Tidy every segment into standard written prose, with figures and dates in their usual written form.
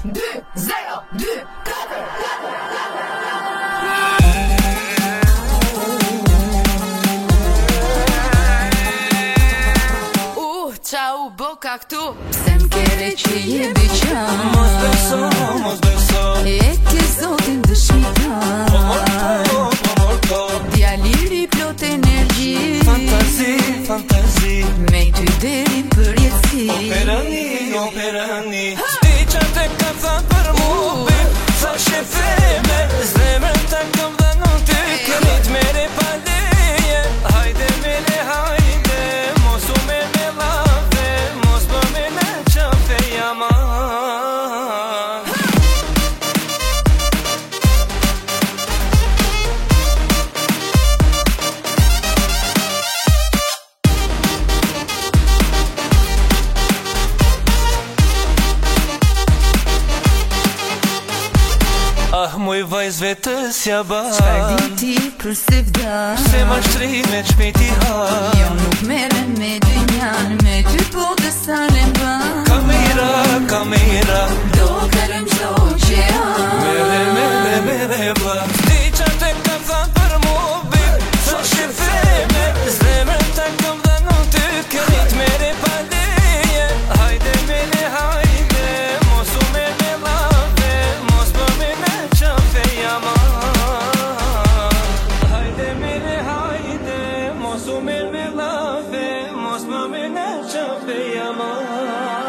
Ciao boka këtu Se m'kere që je beqan Mos beso E ke zotin dëshmitan Djaliri plot energji Fantazi Me ty derin për jetësi Operani Shti që te kam thënë për mu Sa shefeme Zemrën të kam dhe në ty Kërit mere pa leje Hajde mele hajde Mos u me lave Mos më me në qafe jaman Ah, muj vajz vetës ja ba Qfar di ti për se vda Se ma shtrime qpeti ha Jo nuk meren me dynjan Me ty po dhe sa në mba Kamera Do kërëm qdo që janë Mere vla Ti që te kam thënë për mu bim Sa shifreme Zemrën të kam dhe në ty Kërit mere pa leje Hajde mele hajde Mos u me lave Mos më me në qafe jaman Hajde mele hajde Mos u me lave Mos më me në qafe jaman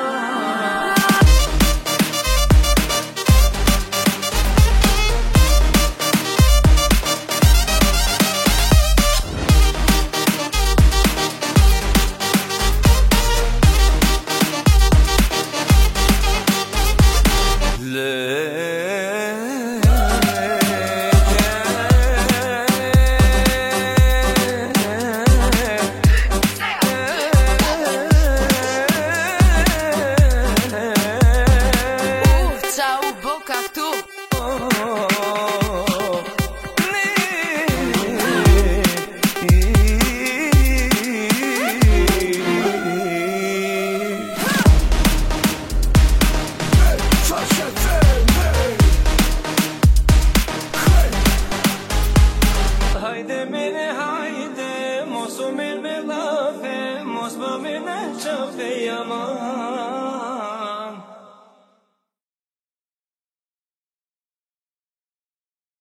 Ciao boka këtu Hajde mene hajde Mos u me lave Mos më me në qafe jaman